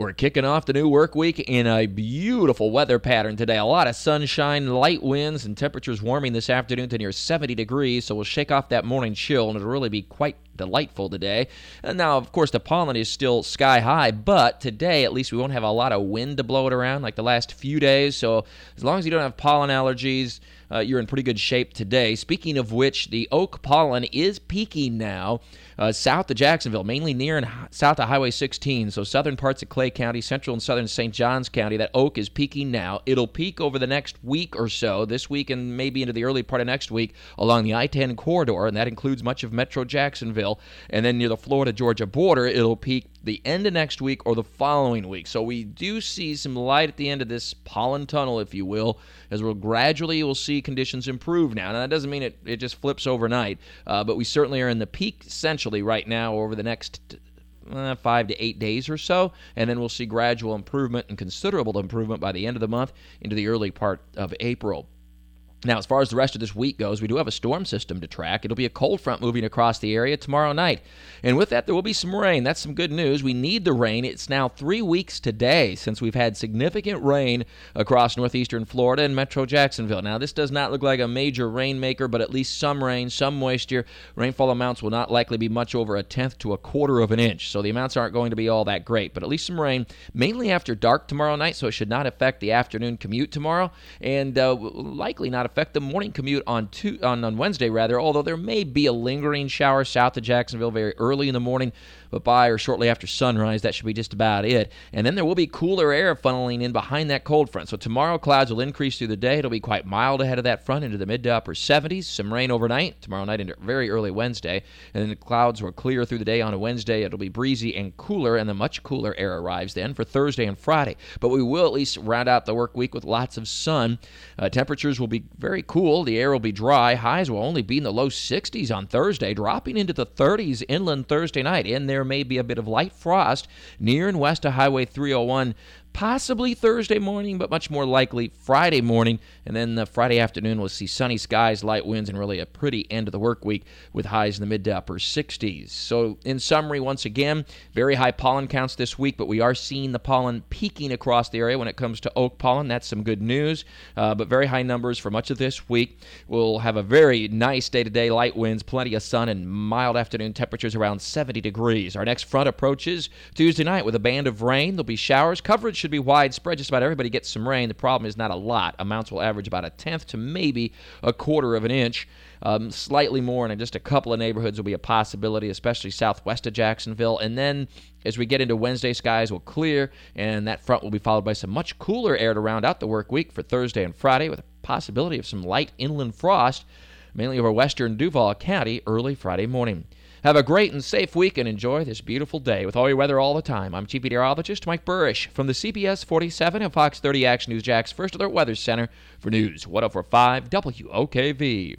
We're kicking off the new work week in a beautiful weather pattern today. A lot of sunshine, light winds, and temperatures warming this afternoon to near 70 degrees, so we'll shake off that morning chill, and it'll really be quite delightful today. And now, of course, the pollen is still sky high, but today, at least, we won't have a lot of wind to blow it around like the last few days, so as long as you don't have pollen allergies, you're in pretty good shape today. Speaking of which, the oak pollen is peaking now south of Jacksonville, mainly near and south of Highway 16, so southern parts of Clay County, central and southern St. Johns County. That oak is peaking now. It'll peak over the next week or so, this week and maybe into the early part of next week, along the I-10 corridor, and that includes much of metro Jacksonville. And then near the Florida-Georgia border, it'll peak the end of next week or the following week. So we do see some light at the end of this pollen tunnel, if you will, as we'll see conditions improve now. Now, that doesn't mean it just flips overnight, but we certainly are in the peak essentially right now over the next 5 to 8 days or so, and then we'll see gradual improvement and considerable improvement by the end of the month into the early part of April. Now, as far as the rest of this week goes, we do have a storm system to track. It'll be a cold front moving across the area tomorrow night. And with that, there will be some rain. That's some good news. We need the rain. It's now 3 weeks today since we've had significant rain across northeastern Florida and metro Jacksonville. Now, this does not look like a major rainmaker, but at least some rain, some moisture. Rainfall amounts will not likely be much over 1/10 to 1/4 of an inch, so the amounts aren't going to be all that great. But at least some rain, mainly after dark tomorrow night, so it should not affect the afternoon commute tomorrow, and likely not affect the morning commute on Wednesday, although there may be a lingering shower south of Jacksonville very early in the morning, but by or shortly after sunrise, that should be just about it. And then there will be cooler air funneling in behind that cold front. So tomorrow, clouds will increase through the day. It'll be quite mild ahead of that front into the mid to upper 70s. Some rain overnight, tomorrow night into very early Wednesday. And then the clouds will clear through the day on a Wednesday. It'll be breezy and cooler, and the much cooler air arrives then for Thursday and Friday. But we will at least round out the work week with lots of sun. Temperatures will be very cool. The air will be dry. Highs will only be in the low 60s on Thursday, dropping into the 30s inland Thursday night. In there may be a bit of light frost near and west of Highway 301, possibly Thursday morning, but much more likely Friday morning. And then the Friday afternoon, we'll see sunny skies, light winds, and really a pretty end of the work week with highs in the mid to upper 60s. So in summary, once again, very high pollen counts this week, but we are seeing the pollen peaking across the area when it comes to oak pollen. That's some good news, but very high numbers for much of this week. We'll have a very nice day-to-day, light winds, plenty of sun, and mild afternoon temperatures around 70 degrees. Our next front approaches Tuesday night with a band of rain. There'll be showers. Coverage should be widespread. Just about everybody gets some rain. The problem is not a lot. Amounts will average about 1/10 to maybe 1/4 of an inch. Slightly more in just a couple of neighborhoods will be a possibility, especially southwest of Jacksonville. And then as we get into Wednesday, skies will clear, and that front will be followed by some much cooler air to round out the work week for Thursday and Friday, with a possibility of some light inland frost, mainly over western Duval County, early Friday morning. Have a great and safe week and enjoy this beautiful day with all your weather all the time. I'm Chief Meteorologist Mike Burrish from the CBS 47 and Fox 30 Action News Jax First Alert Weather Center for News 104.5 WOKV.